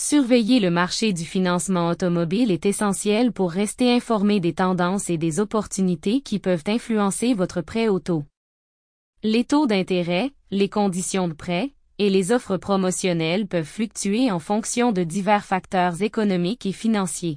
Surveiller le marché du financement automobile est essentiel pour rester informé des tendances et des opportunités qui peuvent influencer votre prêt auto. Les taux d'intérêt, les conditions de prêt et les offres promotionnelles peuvent fluctuer en fonction de divers facteurs économiques et financiers.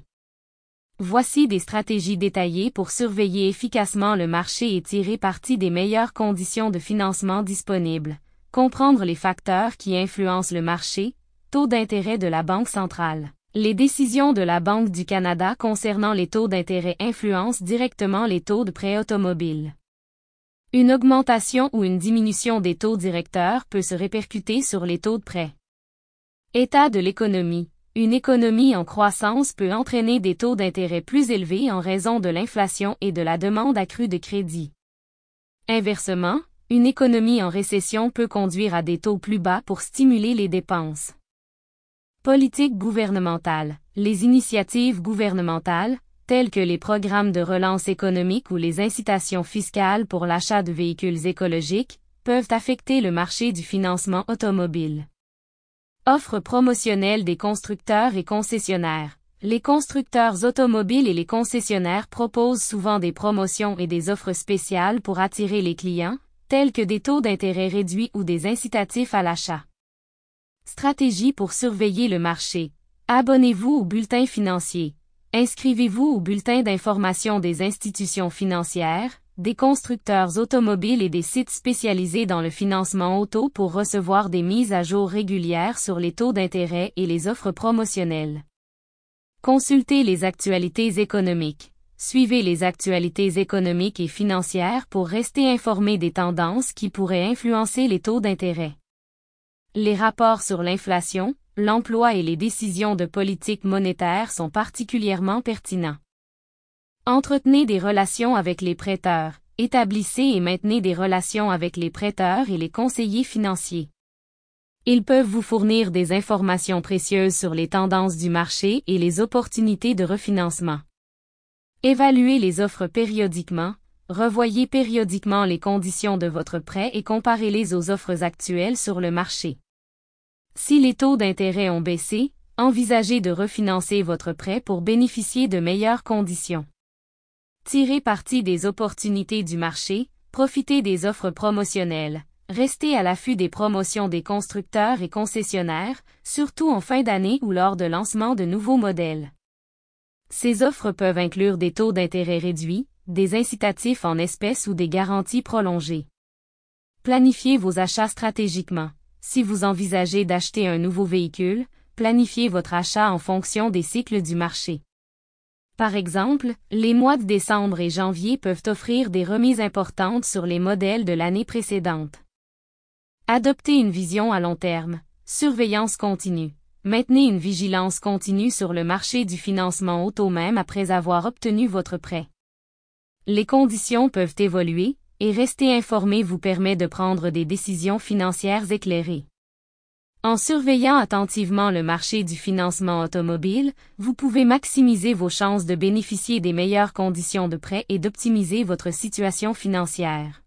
Voici des stratégies détaillées pour surveiller efficacement le marché et tirer parti des meilleures conditions de financement disponibles. Comprendre les facteurs qui influencent le marché. Taux d'intérêt de la Banque centrale. Les décisions de la Banque du Canada concernant les taux d'intérêt influencent directement les taux de prêt automobile. Une augmentation ou une diminution des taux directeurs peut se répercuter sur les taux de prêt. État de l'économie. Une économie en croissance peut entraîner des taux d'intérêt plus élevés en raison de l'inflation et de la demande accrue de crédit. Inversement, une économie en récession peut conduire à des taux plus bas pour stimuler les dépenses. Politique gouvernementale. Les initiatives gouvernementales, telles que les programmes de relance économique ou les incitations fiscales pour l'achat de véhicules écologiques, peuvent affecter le marché du financement automobile. Offres promotionnelles des constructeurs et concessionnaires. Les constructeurs automobiles et les concessionnaires proposent souvent des promotions et des offres spéciales pour attirer les clients, tels que des taux d'intérêt réduits ou des incitatifs à l'achat. Stratégie pour surveiller le marché. Abonnez-vous au bulletin financier. Inscrivez-vous au bulletin d'information des institutions financières, des constructeurs automobiles et des sites spécialisés dans le financement auto pour recevoir des mises à jour régulières sur les taux d'intérêt et les offres promotionnelles. Consultez les actualités économiques. Suivez les actualités économiques et financières pour rester informé des tendances qui pourraient influencer les taux d'intérêt. Les rapports sur l'inflation, l'emploi et les décisions de politique monétaire sont particulièrement pertinents. Entretenez des relations avec les prêteurs. Établissez et maintenez des relations avec les prêteurs et les conseillers financiers. Ils peuvent vous fournir des informations précieuses sur les tendances du marché et les opportunités de refinancement. Évaluez les offres périodiquement. Revoyez périodiquement les conditions de votre prêt et comparez-les aux offres actuelles sur le marché. Si les taux d'intérêt ont baissé, envisagez de refinancer votre prêt pour bénéficier de meilleures conditions. Tirez parti des opportunités du marché, profitez des offres promotionnelles, restez à l'affût des promotions des constructeurs et concessionnaires, surtout en fin d'année ou lors de lancement de nouveaux modèles. Ces offres peuvent inclure des taux d'intérêt réduits, des incitatifs en espèces ou des garanties prolongées. Planifiez vos achats stratégiquement. Si vous envisagez d'acheter un nouveau véhicule, planifiez votre achat en fonction des cycles du marché. Par exemple, les mois de décembre et janvier peuvent offrir des remises importantes sur les modèles de l'année précédente. Adoptez une vision à long terme. Surveillance continue. Maintenez une vigilance continue sur le marché du financement auto même après avoir obtenu votre prêt. Les conditions peuvent évoluer, et rester informé vous permet de prendre des décisions financières éclairées. En surveillant attentivement le marché du financement automobile, vous pouvez maximiser vos chances de bénéficier des meilleures conditions de prêt et d'optimiser votre situation financière.